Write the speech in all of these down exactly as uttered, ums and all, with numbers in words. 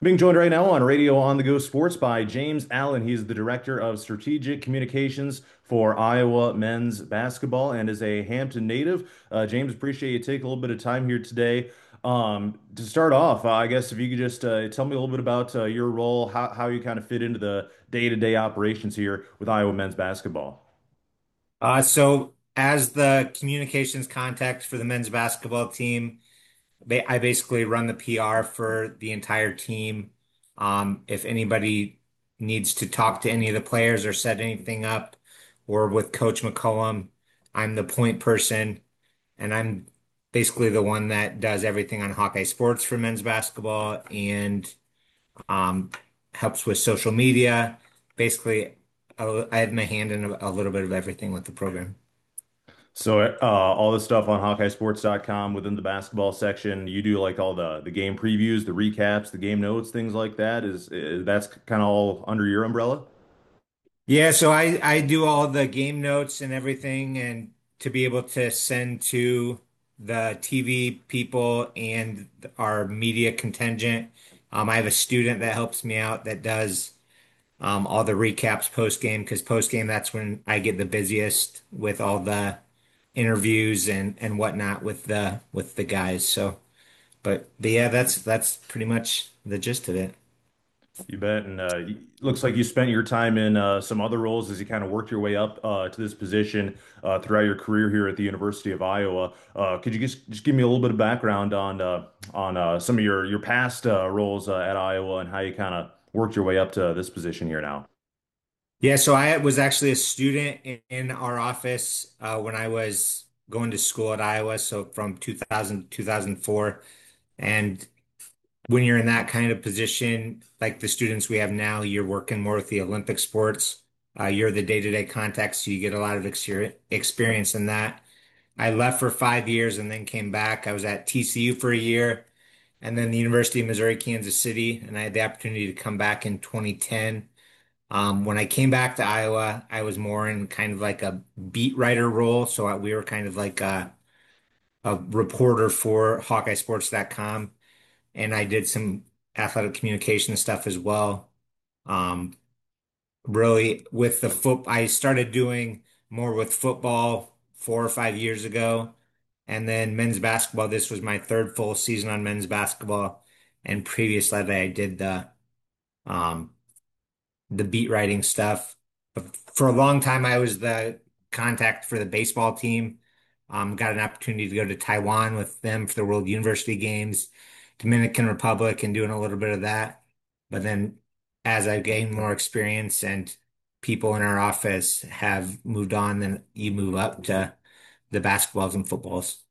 Being joined right now on Radio On the Go Sports by James Allen. He's the Director of Strategic Communications for Iowa men's basketball and is a Hampton native. Uh, James, appreciate you taking a little bit of time here today. Um, to start off, uh, I guess if you could just uh, tell me a little bit about uh, your role, how, how you kind of fit into the day-to-day operations here with Iowa men's basketball. Uh, so as the communications contact for the men's basketball team, ba- I basically run the P R for the entire team. Um, if anybody needs to talk to any of the players or set anything up, or with Coach McCollum, I'm the point person, and I'm basically the one that does everything on Hawkeye Sports for men's basketball and um, helps with social media. Basically, I I have my hand in a, a little bit of everything with the program. So uh, all the stuff on Hawkeye Sports dot com within the basketball section, you do like all the the game previews, the recaps, the game notes, things like that. Is, is that's kind of all under your umbrella? Yeah, so I I do all the game notes and everything, and to be able to send to the T V people and our media contingent. Um, I have a student that helps me out that does um, all the recaps post game because post game that's when I get the busiest with all the interviews and and whatnot with the with the guys. So, but but yeah, that's that's pretty much the gist of it. You bet. And uh, y- looks like you spent your time in uh, some other roles as you kind of worked your way up uh, to this position uh, throughout your career here at the University of Iowa. Uh, could you just just give me a little bit of background on uh, on uh, some of your your past uh, roles uh, at Iowa and how you kind of worked your way up to this position here now? Yeah, so I was actually a student in, in our office uh, when I was going to school at Iowa. So from two thousand to two thousand four. And when you're in that kind of position, like the students we have now, you're working more with the Olympic sports. Uh, you're the day-to-day contact, so you get a lot of exer experience in that. I left for five years and then came back. I was at T C U for a year and then the University of Missouri, Kansas City, and I had the opportunity to come back in twenty ten. Um, when I came back to Iowa, I was more in kind of like a beat writer role. So I, we were kind of like a, a reporter for Hawkeye Sports dot com, and I did some athletic communication stuff as well. Um, really, with the foot, I started doing more with football four or five years ago, and then men's basketball. This was my third full season on men's basketball, and previous to that, I did the um, the beat writing stuff. But for a long time, I was the contact for the baseball team. Um, got an opportunity to go to Taiwan with them for the World University Games, Dominican Republic, and doing a little bit of that. But then as I gained more experience and people in our office have moved on, then you move up to the basketballs and footballs.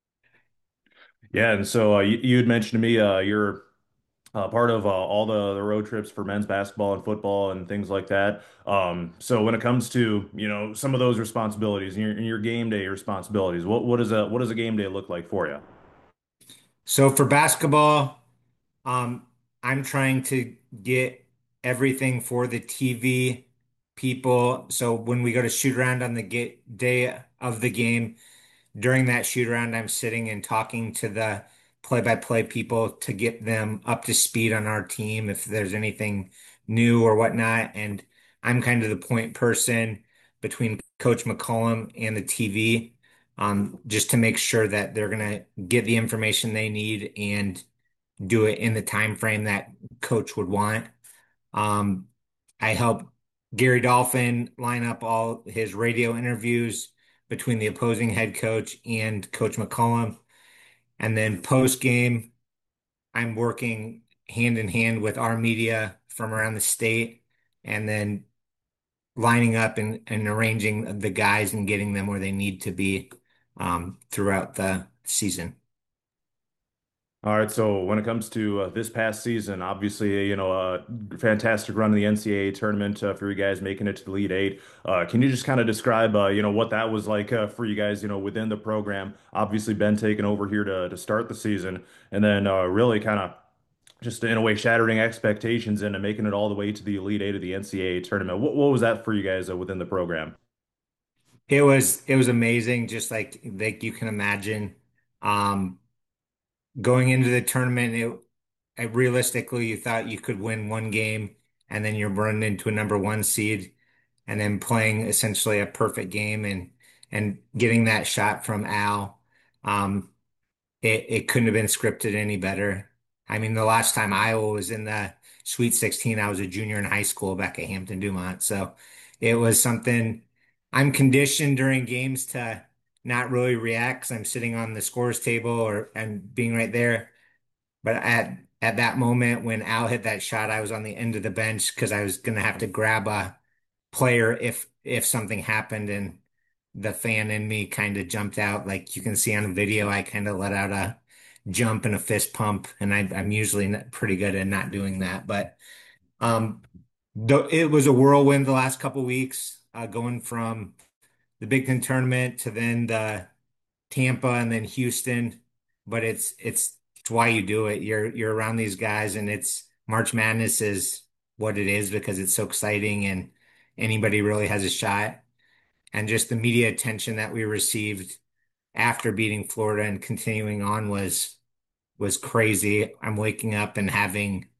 Yeah, and so uh, you, you had mentioned to me uh, you're uh, part of uh, all the, the road trips for men's basketball and football and things like that. Um, so when it comes to, you know, some of those responsibilities and your, and your game day responsibilities, what what does a what does a game day look like for you? So for basketball, Um, I'm trying to get everything for the T V people. So when we go to shoot around on the ga day of the game, during that shoot around, I'm sitting and talking to the play-by-play people to get them up to speed on our team if there's anything new or whatnot. And I'm kind of the point person between Coach McCollum and the T V, um, just to make sure that they're gonna get the information they need and do it in the time frame that coach would want. Um, I help Gary Dolphin line up all his radio interviews between the opposing head coach and Coach McCollum. And then post game, I'm working hand in hand with our media from around the state and then lining up and, and arranging the guys and getting them where they need to be um, throughout the season. All right, so when it comes to uh, this past season, obviously, you know, a fantastic run in the N C double A tournament uh, for you guys making it to the Elite Eight. Uh, can you just kind of describe, uh, you know, what that was like uh, for you guys, you know, within the program? Obviously, Ben taking over here to to start the season, and then uh, really kind of just in a way shattering expectations and making it all the way to the Elite Eight of the N C double A tournament. What what was that for you guys uh, within the program? It was it was amazing, just like like you can imagine. Um, Going into the tournament, it uh, realistically, you thought you could win one game and then you're running into a number one seed and then playing essentially a perfect game and and getting that shot from Al. Um, it it couldn't have been scripted any better. I mean, the last time Iowa was in the Sweet sixteen, I was a junior in high school back at Hampton Dumont. So it was something I'm conditioned during games to not really react because I'm sitting on the scores table or and being right there. But at at that moment when Al hit that shot, I was on the end of the bench because I was gonna have to grab a player if if something happened, and the fan in me kind of jumped out. Like you can see on video, I kind of let out a jump and a fist pump, and I, I'm usually not pretty good at not doing that. But um, the, it was a whirlwind the last couple weeks, uh, going from the Big Ten tournament to then the Tampa and then Houston. But it's it's it's why you do it. You're you're around these guys, and it's March Madness is what it is because it's so exciting and anybody really has a shot. And just the media attention that we received after beating Florida and continuing on was was crazy. I'm waking up and having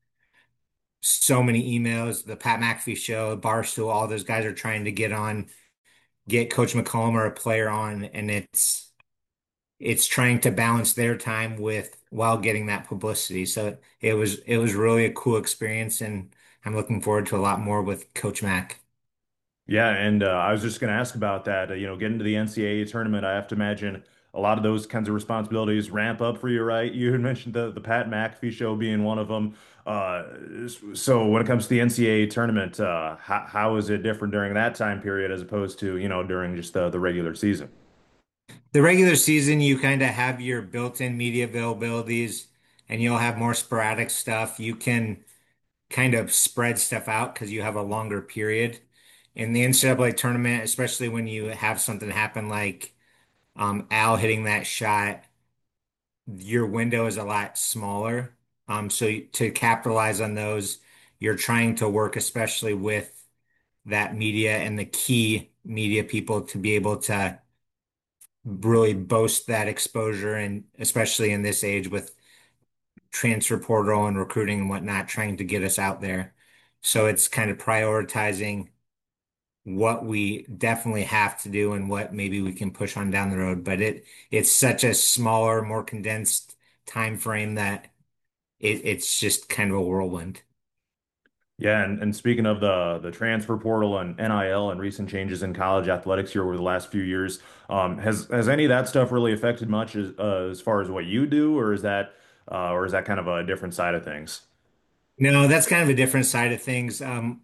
so many emails. The Pat McAfee show, Barstool, all those guys are trying to get on, get Coach McCollum or a player on, and it's it's trying to balance their time with while getting that publicity. So it was it was really a cool experience, and I'm looking forward to a lot more with Coach Mac. Yeah, and uh, I was just going to ask about that. Uh, you know, getting to the N C double A tournament, I have to imagine a lot of those kinds of responsibilities ramp up for you, right? You had mentioned the the Pat McAfee show being one of them. Uh, so when it comes to the N C double A tournament, uh, how how is it different during that time period as opposed to, you know, during just the the regular season? The regular season, you kind of have your built-in media availabilities and you'll have more sporadic stuff. You can kind of spread stuff out because you have a longer period. In the N C double A tournament, especially when you have something happen like um, Al hitting that shot, your window is a lot smaller. Um, so to capitalize on those, you're trying to work especially with that media and the key media people to be able to really boast that exposure, and especially in this age with transfer portal and recruiting and whatnot, trying to get us out there. So it's kind of prioritizing what we definitely have to do and what maybe we can push on down the road. But it it's such a smaller, more condensed time frame that it, it's just kind of a whirlwind. Yeah, and, and speaking of the the transfer portal and N I L and recent changes in college athletics here over the last few years, um, has has any of that stuff really affected much as uh, as far as what you do, or is that uh, or is that kind of a different side of things? No, that's kind of a different side of things. Um,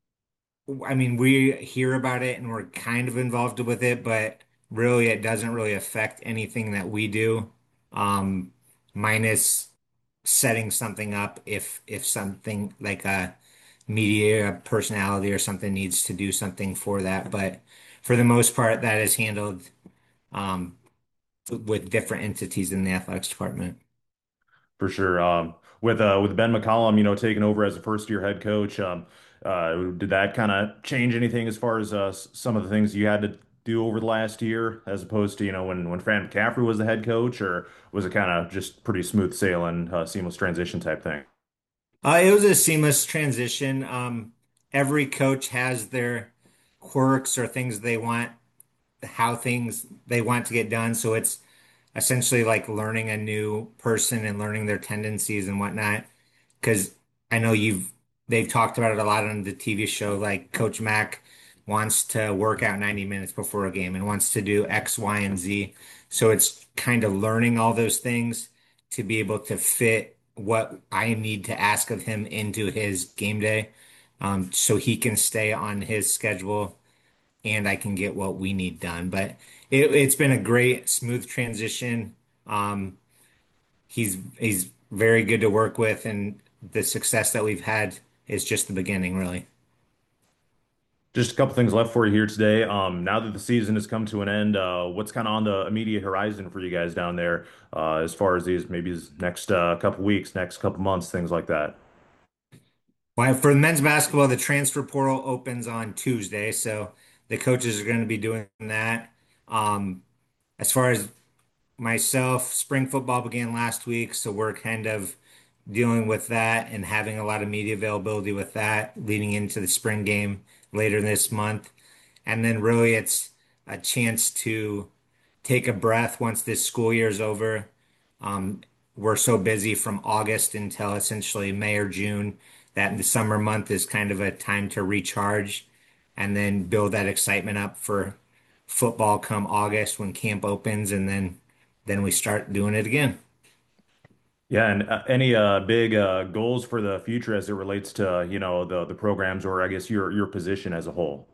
I mean, we hear about it and we're kind of involved with it, but really it doesn't really affect anything that we do. Um, Minus setting something up if if something like a media personality or something needs to do something for that. But for the most part, that is handled um, with different entities in the athletics department. For sure. Um, with uh, with Ben McCollum, you know, taking over as a first year head coach, um, uh, did that kind of change anything as far as uh, s- some of the things you had to do over the last year, as opposed to, you know, when when Fran McCaffrey was the head coach, or was it kind of just pretty smooth sailing, uh, seamless transition type thing? Uh, it was a seamless transition. Um, every coach has their quirks or things they want, how things they want to get done. So it's essentially like learning a new person and learning their tendencies and whatnot. Because I know you've they've talked about it a lot on the T V show. Like Coach Mack wants to work out ninety minutes before a game and wants to do X, Y, and Z. So it's kind of learning all those things to be able to fit what I need to ask of him into his game day, um, so he can stay on his schedule and I can get what we need done. But it, it's been a great, smooth transition. Um, he's he's very good to work with, and the success that we've had is just the beginning, really. Just a couple things left for you here today. Um, now that the season has come to an end, uh, what's kind of on the immediate horizon for you guys down there, uh, as far as these maybe these next uh, couple weeks, next couple months, things like that? Well, for the men's basketball, the transfer portal opens on Tuesday, so the coaches are going to be doing that. Um, as far as myself, spring football began last week, so we're kind of dealing with that and having a lot of media availability with that leading into the spring game later this month. And then really it's a chance to take a breath once this school year is over. Um, we're so busy from August until essentially May or June that the summer month is kind of a time to recharge and then build that excitement up for football come August when camp opens, and then then we start doing it again. Yeah, and uh, any uh, big uh, goals for the future as it relates to, you know, the the programs or I guess your your position as a whole?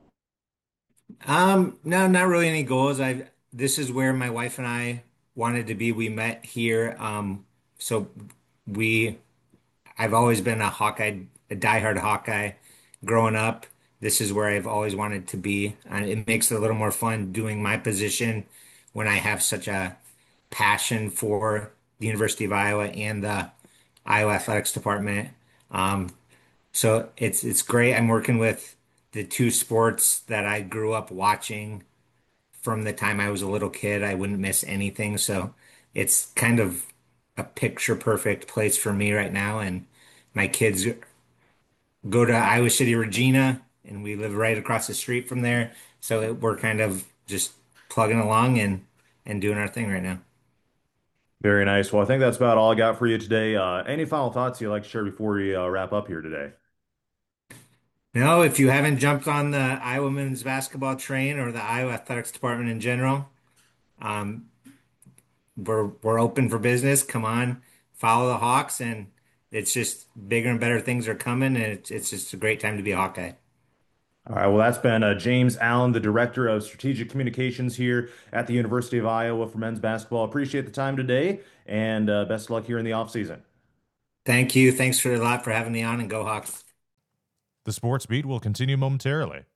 Um, no, not really any goals. I This is where my wife and I wanted to be. We met here. Um, so we I've always been a Hawkeye, a diehard Hawkeye growing up. This is where I've always wanted to be. And it makes it a little more fun doing my position when I have such a passion for the University of Iowa and the Iowa Athletics Department. Um, so it's it's great. I'm working with the two sports that I grew up watching from the time I was a little kid. I wouldn't miss anything. So it's kind of a picture perfect place for me right now. And my kids go to Iowa City, Regina, and we live right across the street from there. So it, we're kind of just plugging along and and doing our thing right now. Very nice. Well, I think that's about all I got for you today. Uh, any final thoughts you'd like to share before we uh, wrap up here today? No, if you haven't jumped on the Iowa men's basketball train or the Iowa athletics department in general, um, we're we're open for business. Come on, follow the Hawks, and it's just bigger and better things are coming, and it's it's just a great time to be a Hawkeye. All right. Well, that's been uh, James Allen, the Director of Strategic Communications here at the University of Iowa for men's basketball. Appreciate the time today, and uh, best of luck here in the offseason. Thank you. Thanks for a lot for having me on, and go Hawks. The sports beat will continue momentarily.